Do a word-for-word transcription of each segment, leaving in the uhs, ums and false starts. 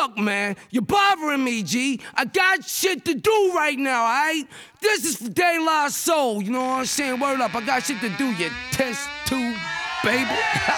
Look, man, you're bothering me, G. I got shit to do right now, alright? This is for De La Soul, you know what I'm saying? Word up, I got shit to do, you test tube, baby.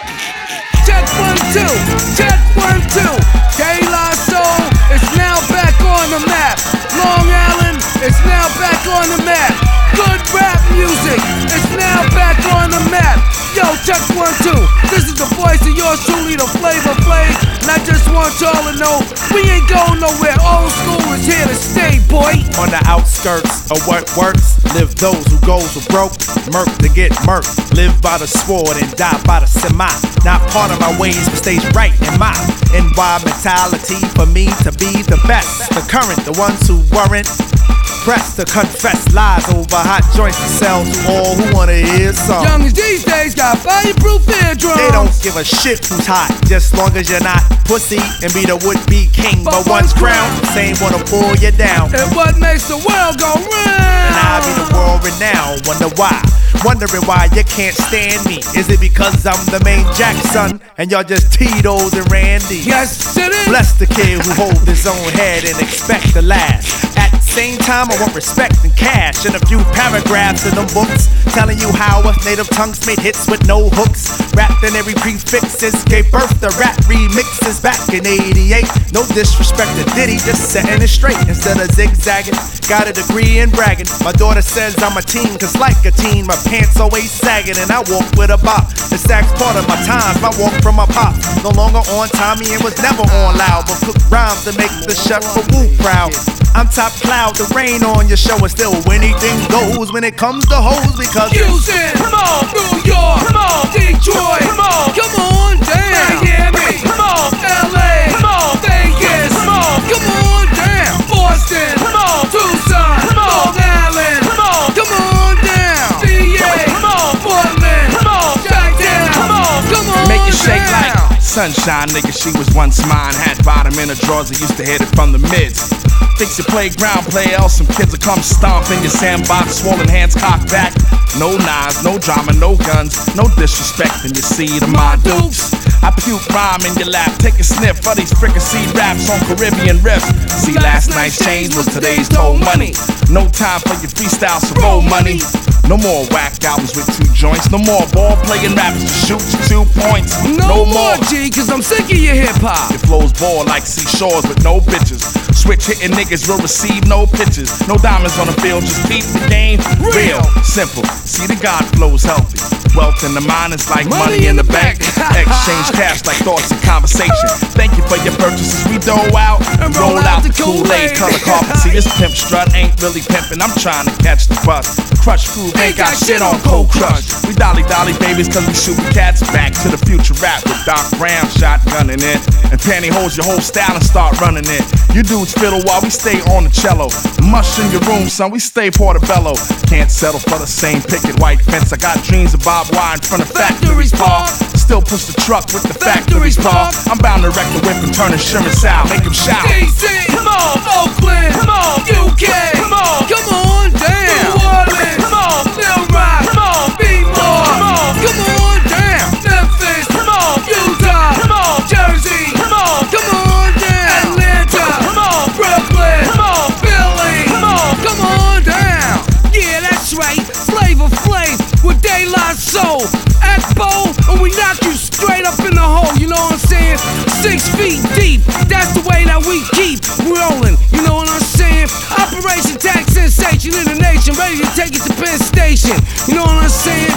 Check one, two, check one, two. De La Soul is now back on the map. Long Island is now back on the map. Good rap music is now back on the map. Yo, check one, two. This is the voice of yours truly, the Flavor Flav. And I just want y'all to know, we ain't going nowhere. Old school is here to stay, boy. On the outskirts of what works, live those who goes who broke. Murk to get murked. Live by the sword and die by the semi. Not part of my ways, but stays right in my N Y mentality for me to be the best. The current, the ones who weren't pressed to confess lies over hot joints to sell to all who wanna hear some. Youngins these days got fireproof eardrums. They don't give a shit who's hot, just long as you're not pussy and be the would-be king. But, but once crowned, same wanna pull you down. And what makes the world go round? And I be the world renowned. Wonder why? Wondering why you can't stand me. Is it because I'm the main Jackson and y'all just Tito's and Randy? Yes, it is. Bless the kid who holds his own head and expect the last. At the same time, I want respect and cash and a few paragraphs in them books telling you how us native tongues made hits with no hooks. Wrapped in every prefixes, gave birth to rap remixes back in eighty-eight. No disrespect to Diddy, just setting it straight instead of zigzagging. Got a degree in bragging. My daughter says I'm a teen, cause like a teen, my pants always sagging and I walk with a bop. The sack's part of my times, my walk from my pop. No longer on Tommy and was never on loud, but cook rhymes to make the chef for Woo proud. I'm top cloud, the rain on your show and still anything goes when it comes to hoes because Houston, come on, New York, come on, Detroit, come on, come on, down, Miami, come on, L A, come on, Vegas, come on, come on, down, Boston, come on, Tucson, come on, Long Island, come on, come on, down, V A, come on, Portland, come on, Chi-Town, come on, come on, make it shake like sunshine, nigga. She was once mine. Had bottom in her drawers. I used to hit it from the mids. Fix your playground, play else. Some kids will come stomp in your sandbox, swollen hands cocked back. No knives, no drama, no guns, no disrespect in your seed of my dukes. I puke rhyme in your lap, take a sniff of these fricassee raps on Caribbean riffs. See, last night's change was today's toll money. No time for your freestyle, so roll money. No more whack albums with two joints. No more ball playing rappers to shoot you two points. No, no more, G, cause I'm sick of your hip hop. Your flows ball like seashores with no bitches. Switch hitting niggas will receive no pitches. No diamonds on the field, just keep the game real. Simple, see the God flows healthy. Wealth in the mind is like money, money in the bank. Exchange cash like thoughts and conversation. Thank you for your purchases, we dole out and roll, roll out, out the Kool-Aid color carpet. See this pimp strut ain't really pimping, I'm trying to catch the bus. Crush Groove ain't got shit on Cold Crush. We dolly dolly babies cause we shootin' cats. Back to the future rap with Doc Brown shotgunning it. And pantyhose your whole style and start running it. You dudes fiddle while we stay on the cello. Mush in your room, son, we stay portobello. Can't settle for the same picket white fence. I got dreams of Bob Wine in front of Factory's Park. Still push the truck with the Factory's Park. I'm bound to wreck the whip and turn insurance out. Make them shout. D C, come on, Oakland, come on, U K, come on, come on down. New Orleans, come on, Little Rock, come on, B-More, come on, come on down. Memphis, come on, Utah, come on, Jersey, come on, come on down. Atlanta, come on, Brooklyn, come on, Philly, come on, come on down. Yeah, that's right, Flavor Flav with De La Soul. Expo, and we knock you straight up in the hole, you know what I'm saying? Six feet deep, that's the way that we keep rolling, you know what I'm saying? Operation Tax Sensation in the nation, ready to take it to Penn Station, you know what I'm saying?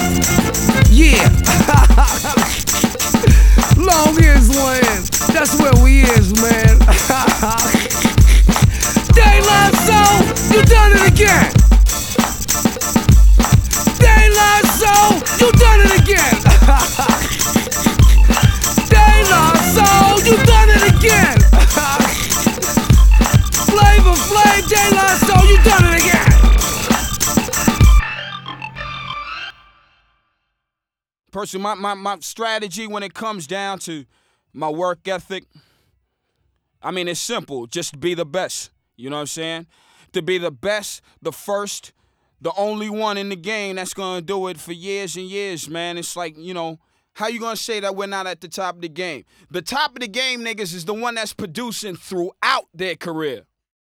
Yeah. Long is land, that's where we is, man. De La Soul, you done it again. De La Soul, you done it again. De La Soul, you done it again. Flavor Flav, De La Soul, you done it again. Personally, my, my, my strategy when it comes down to my work ethic, I mean, it's simple. Just be the best. You know what I'm saying? To be the best, the first, the only one in the game that's going to do it for years and years, man. It's like, you know, How you gonna say that we're not at the top of the game? The top of the game niggas is the one that's producing throughout their career.